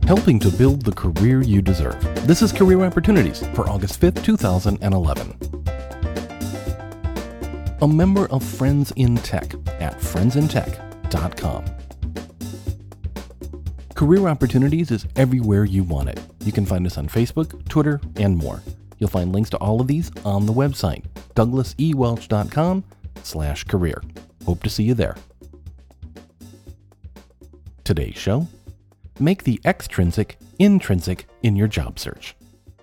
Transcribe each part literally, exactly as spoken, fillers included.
helping to build the career you deserve. This is Career Opportunities for August fifth, two thousand eleven. A member of Friends in Tech at friends in tech dot com. Career Opportunities is everywhere you want it. You can find us on Facebook, Twitter, and more. You'll find links to all of these on the website, douglas e welch dot com slash career. Hope to see you there. Today's show: make the extrinsic intrinsic in your job search.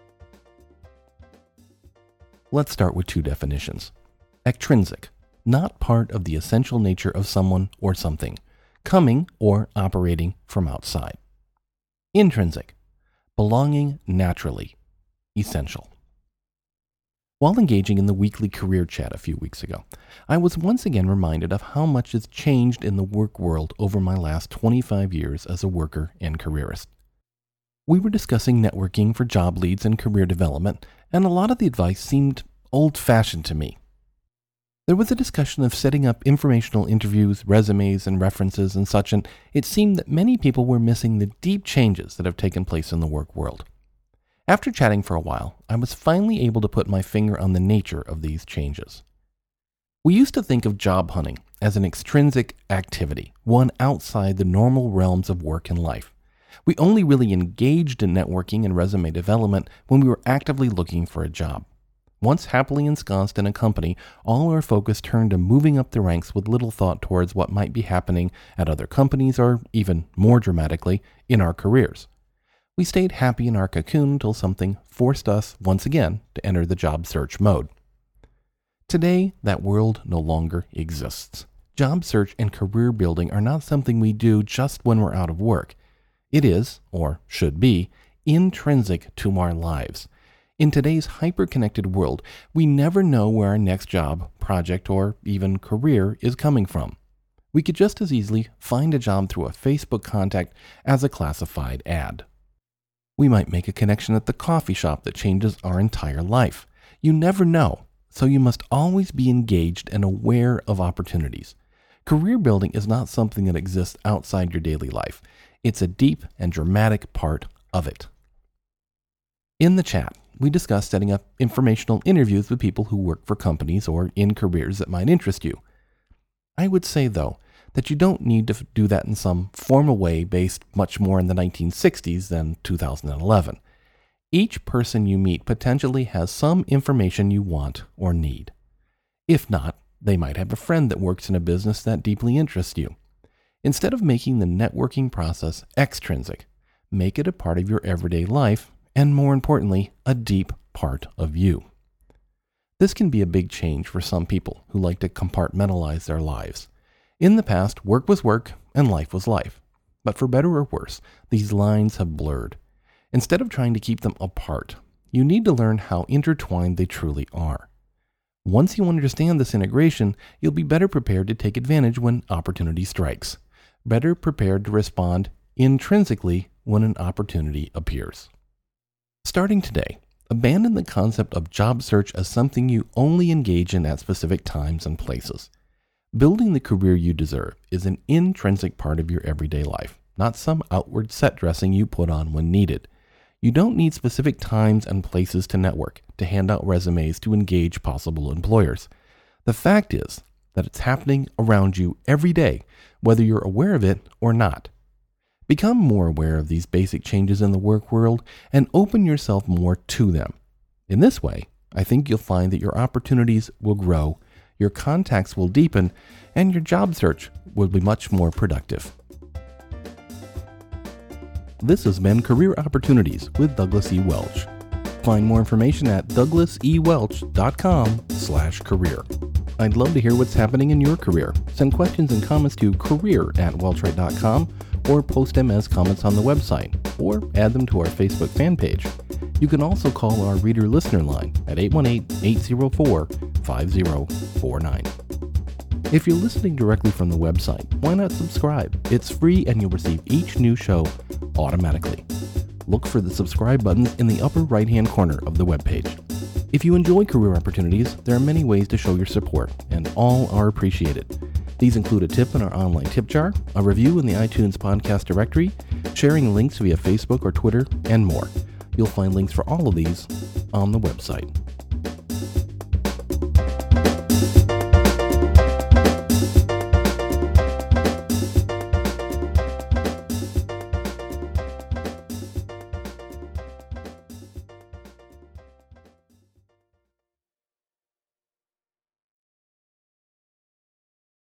Let's start with two definitions. Extrinsic, not part of the essential nature of someone or something, coming or operating from outside. Intrinsic, belonging naturally, essential. While engaging in the weekly career chat a few weeks ago, I was once again reminded of how much has changed in the work world over my last twenty-five years as a worker and careerist. We were discussing networking for job leads and career development, and a lot of the advice seemed old-fashioned to me. There was a discussion of setting up informational interviews, resumes, and references and such, and it seemed that many people were missing the deep changes that have taken place in the work world. After chatting for a while, I was finally able to put my finger on the nature of these changes. We used to think of job hunting as an extrinsic activity, one outside the normal realms of work and life. We only really engaged in networking and resume development when we were actively looking for a job. Once happily ensconced in a company, all our focus turned to moving up the ranks with little thought towards what might be happening at other companies or, even more dramatically, in our careers. We stayed happy in our cocoon until something forced us once again to enter the job search mode. Today, that world no longer exists. Job search and career building are not something we do just when we're out of work. It is, or should be, intrinsic to our lives. In today's hyper-connected world, we never know where our next job, project, or even career is coming from. We could just as easily find a job through a Facebook contact as a classified ad. We might make a connection at the coffee shop that changes our entire life. You never know, so you must always be engaged and aware of opportunities. Career building is not something that exists outside your daily life. It's a deep and dramatic part of it. In the chat, we discussed setting up informational interviews with people who work for companies or in careers that might interest you. I would say, though, that you don't need to do that in some formal way based much more in the nineteen sixties than two thousand eleven. Each person you meet potentially has some information you want or need. If not, they might have a friend that works in a business that deeply interests you. Instead of making the networking process extrinsic, make it a part of your everyday life, and more importantly, a deep part of you. This can be a big change for some people who like to compartmentalize their lives. In the past, work was work and life was life. But for better or worse, these lines have blurred. Instead of trying to keep them apart, you need to learn how intertwined they truly are. Once you understand this integration, you'll be better prepared to take advantage when opportunity strikes. Better prepared to respond intrinsically when an opportunity appears. Starting today, abandon the concept of job search as something you only engage in at specific times and places. Building the career you deserve is an intrinsic part of your everyday life, not some outward set dressing you put on when needed. You don't need specific times and places to network, to hand out resumes, to engage possible employers. The fact is that it's happening around you every day, whether you're aware of it or not. Become more aware of these basic changes in the work world and open yourself more to them. In this way, I think you'll find that your opportunities will grow, your contacts will deepen, and your job search will be much more productive. This has been Career Opportunities with Douglas E. Welch. Find more information at douglas e welch dot com slash career. I'd love to hear what's happening in your career. Send questions and comments to career at welchright dot com or post them as comments on the website, or add them to our Facebook fan page. You can also call our reader listener line at eight one eight, eight zero four, five zero four nine. If you're listening directly from the website, why not subscribe? It's free and you'll receive each new show automatically. Look for the subscribe buttons in the upper right-hand corner of the webpage. If you enjoy Career Opportunities, there are many ways to show your support, and all are appreciated. These include a tip in our online tip jar, a review in the iTunes podcast directory, sharing links via Facebook or Twitter, and more. You'll find links for all of these on the website.